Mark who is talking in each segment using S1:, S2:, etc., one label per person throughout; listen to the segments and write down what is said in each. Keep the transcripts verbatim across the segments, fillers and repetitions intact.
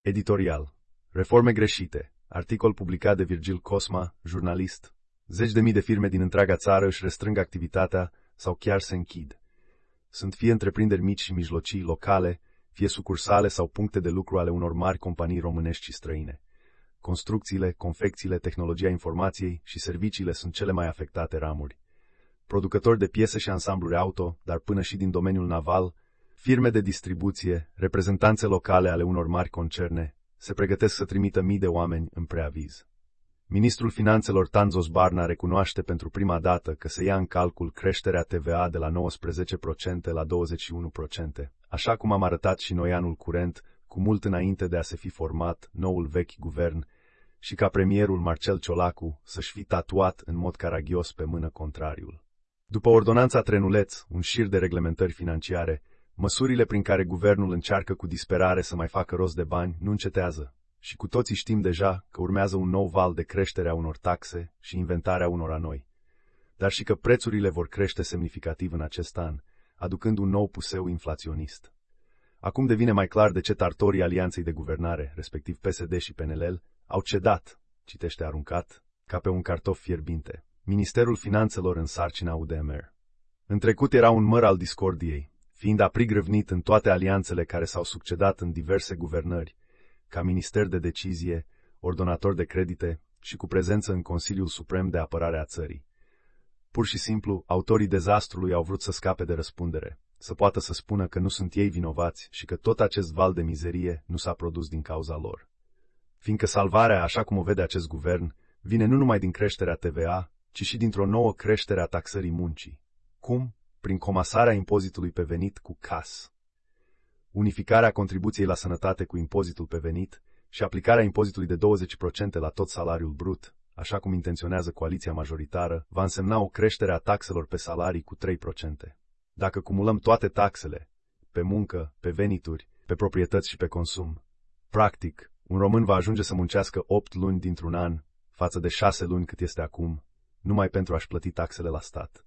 S1: Editorial. Reforme greșite. Articol publicat de Virgil Cosma, jurnalist. Zeci de mii de firme din întreaga țară își restrâng activitatea sau chiar se închid. Sunt fie întreprinderi mici și mijlocii locale, fie sucursale sau puncte de lucru ale unor mari companii românești și străine. Construcțiile, confecțiile, tehnologia informației și serviciile sunt cele mai afectate ramuri. Producători de piese și ansambluri auto, dar până și din domeniul naval, firme de distribuție, reprezentanțe locale ale unor mari concerne, se pregătesc să trimită mii de oameni în preaviz. Ministrul Finanțelor Tanzos Barna recunoaște pentru prima dată că se ia în calcul creșterea T V A de la nouăsprezece la sută la douăzeci și unu la sută, așa cum am arătat și noi anul curent, cu mult înainte de a se fi format noul vechi guvern, și ca premierul Marcel Ciolacu să-și fi tatuat în mod caragios pe mână contrariul. După ordonanța Trenuleț, un șir de reglementări financiare, măsurile prin care guvernul încearcă cu disperare să mai facă rost de bani nu încetează. Și cu toții știm deja că urmează un nou val de creștere a unor taxe și inventarea unora noi. Dar și că prețurile vor crește semnificativ în acest an, aducând un nou puseu inflaționist. Acum devine mai clar de ce tartorii Alianței de Guvernare, respectiv P S D și P N L, au cedat, citește aruncat, ca pe un cartof fierbinte, Ministerul Finanțelor în sarcina U D M R. În trecut era un măr al discordiei, fiind aprigrăvnit în toate alianțele care s-au succedat în diverse guvernări, ca minister de decizie, ordonator de credite și cu prezență în Consiliul Suprem de Apărare a țării. Pur și simplu, autorii dezastrului au vrut să scape de răspundere, să poată să spună că nu sunt ei vinovați și că tot acest val de mizerie nu s-a produs din cauza lor. Fiindcă salvarea, așa cum o vede acest guvern, vine nu numai din creșterea T V A, ci și dintr-o nouă creștere a taxării muncii. Cum? Prin comasarea impozitului pe venit cu C A S. Unificarea contribuției la sănătate cu impozitul pe venit și aplicarea impozitului de douăzeci la sută la tot salariul brut, așa cum intenționează coaliția majoritară, va însemna o creștere a taxelor pe salarii cu trei la sută. Dacă cumulăm toate taxele, pe muncă, pe venituri, pe proprietăți și pe consum, practic, un român va ajunge să muncească opt luni dintr-un an, față de șase luni cât este acum, numai pentru a-și plăti taxele la stat.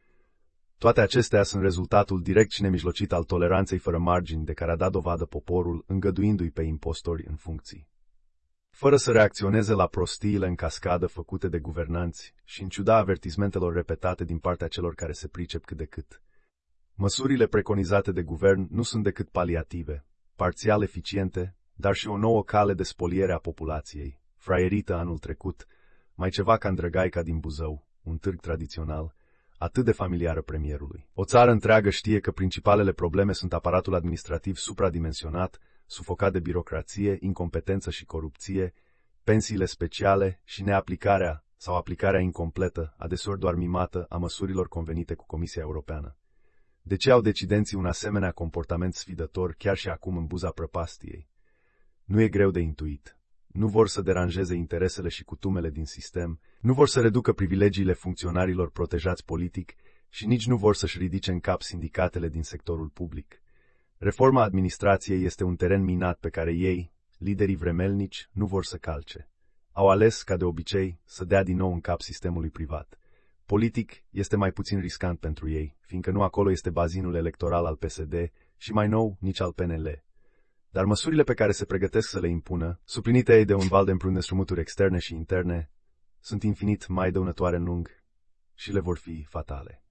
S1: Toate acestea sunt rezultatul direct și nemijlocit al toleranței fără margini de care a dat dovadă poporul, îngăduindu-i pe impostori în funcții. Fără să reacționeze la prostiile în cascadă făcute de guvernanți și în ciuda avertismentelor repetate din partea celor care se pricep cât de cât. Măsurile preconizate de guvern nu sunt decât paliative, parțial eficiente, dar și o nouă cale de spoliere a populației, fraierită anul trecut, mai ceva ca în Drăgaica din Buzău, un târg tradițional, atât de familiară premierului. O țară întreagă știe că principalele probleme sunt aparatul administrativ supradimensionat, sufocat de birocrație, incompetență și corupție, pensiile speciale și neaplicarea sau aplicarea incompletă, adeseori doar mimată, a măsurilor convenite cu Comisia Europeană. De ce au decidenții un asemenea comportament sfidător chiar și acum în buza prăpastiei? Nu e greu de intuit. Nu vor să deranjeze interesele și cutumele din sistem, nu vor să reducă privilegiile funcționarilor protejați politic și nici nu vor să-și ridice în cap sindicatele din sectorul public. Reforma administrației este un teren minat pe care ei, liderii vremelnici, nu vor să calce. Au ales, ca de obicei, să dea din nou în cap sistemului privat. Politic este mai puțin riscant pentru ei, fiindcă nu acolo este bazinul electoral al P S D și mai nou nici al P N L. Dar măsurile pe care se pregătesc să le impună, suplinite ei de un val de împrumuturi externe și interne, sunt infinit mai dăunătoare în lung și le vor fi fatale.